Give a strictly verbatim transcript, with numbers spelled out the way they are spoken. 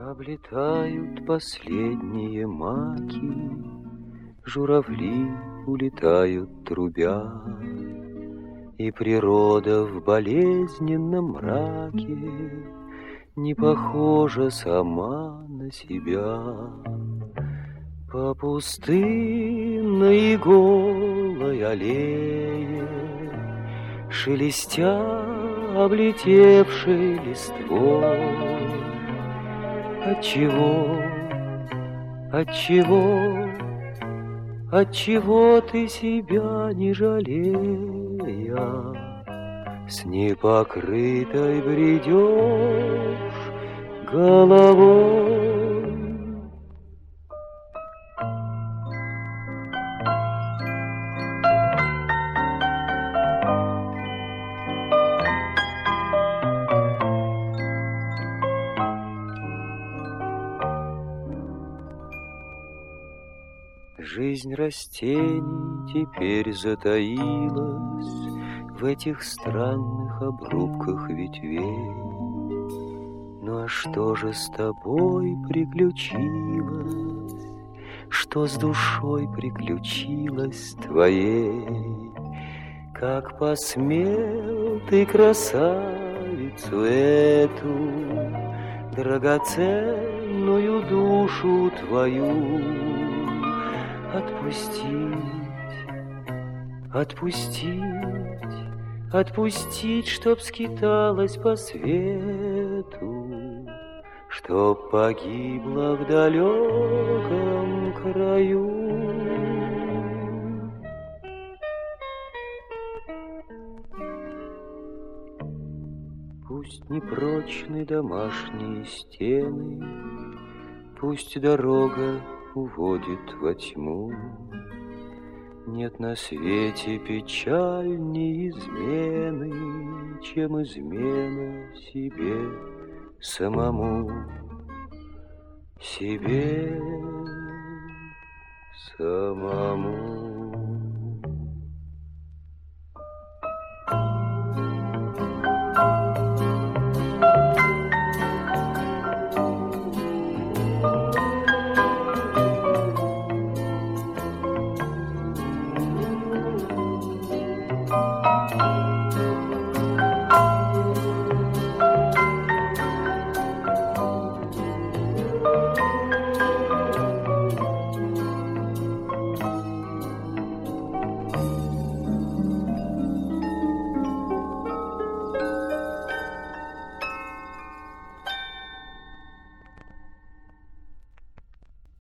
Облетают последние маки, журавли улетают трубя, и природа в болезненном мраке не похожа сама на себя. По пустынной голой аллее, шелестя облетевшей листвой, Отчего, отчего, отчего ты себя не жалея, с непокрытой бредешь головой? Жизнь растений теперь затаилась в этих странных обрубках ветвей. Ну а что же с тобой приключилось? Что с душой приключилось твоей? Как посмел ты красавицу эту, драгоценную душу твою, Отпустить, отпустить, отпустить, чтоб скиталась по свету, чтоб погибла в далеком краю. Пусть непрочны домашние стены, пусть дорога уводит во тьму. Нет на свете печальней измены, чем измена себе самому, себе самому.